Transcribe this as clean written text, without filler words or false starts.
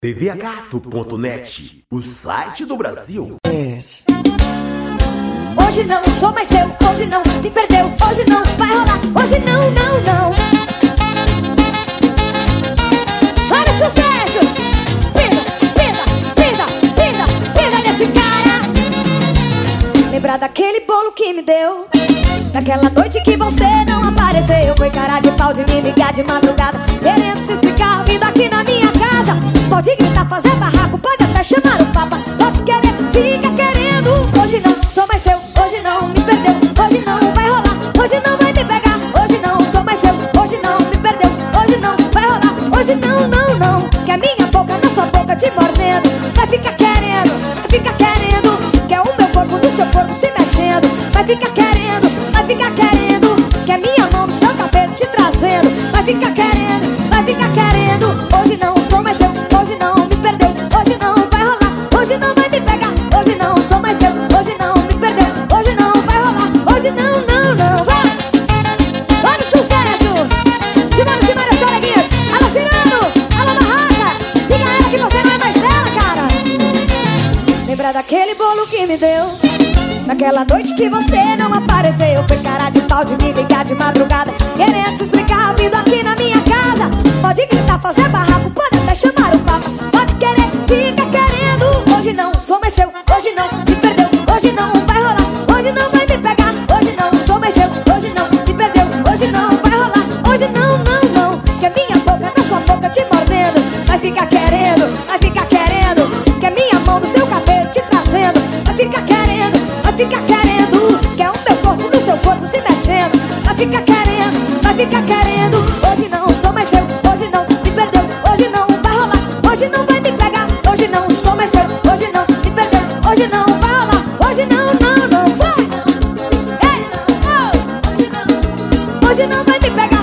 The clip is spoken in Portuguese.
tvagato.net, o site do Brasil. Hoje não sou mais seu, hoje não me perdeu, hoje não vai rolar, hoje não, não, não. Olha o sucesso! Pisa, pisa, pisa, pisa, pisa nesse cara. Lembrar daquele bolo que me deu, daquela noite que você não apareceu. Foi cara de pau de me ligar de madrugada, querendo se explicar a vida aqui na minha casa. Pode gritar, fazer barraco, pode até chamar o papa, pode querer, fica querendo. Hoje não sou mais seu, hoje não me perdeu, hoje não vai rolar, hoje não vai me pegar. Hoje não sou mais seu, hoje não me perdeu, hoje não vai rolar, hoje não, não, não. Que a minha boca na sua boca te mordendo, vai ficar querendo, vai ficar querendo. Que é o meu corpo no seu corpo se mexendo, vai ficar querendo, vai ficar querendo. Que é minha mão no seu cabelo te trazendo, vai ficar querendo, vai ficar querendo. Hoje não sou mais seu, hoje não me perdeu, hoje não vai rolar, hoje não vai me pegar. Hoje não sou mais seu, hoje não me perdeu, hoje não vai rolar, hoje não, não, não. Vai! Olha o sucesso! Simone, as coleguinhas. Alô, Cirano! Alô, Barraca! Diga a ela que você não é mais dela, cara. Lembra daquele bolo que me deu, naquela noite que você não apareceu. Foi cara de pau de me ligar de madrugada, querendo se explicar a vida aqui na minha casa. Pode gritar, fazer barraco, pode até chamar o papa, pode querer, fica querendo. Hoje não sou mais seu, hoje não me perdeu, hoje não vai rolar, hoje não vai me pegar. Hoje não sou mais seu, hoje não me perdeu, hoje não vai rolar, hoje não, não, não. Que a minha boca na sua boca te mordendo, vai ficar querendo, vai ficar querendo. Que a minha mão no seu cabelo te trazendo, vai ficar querendo, vai ficar querendo. Que é o meu corpo no seu corpo se mexendo, vai ficar querendo, vai ficar querendo. Hoje não sou mais seu, hoje não me perdeu, hoje não vai rolar, hoje não vai me pegar. Hoje não sou mais seu, hoje não me perdeu, hoje não vai rolar, hoje não, não, não. Vai! Ei, oh! Hoje não vai me pegar.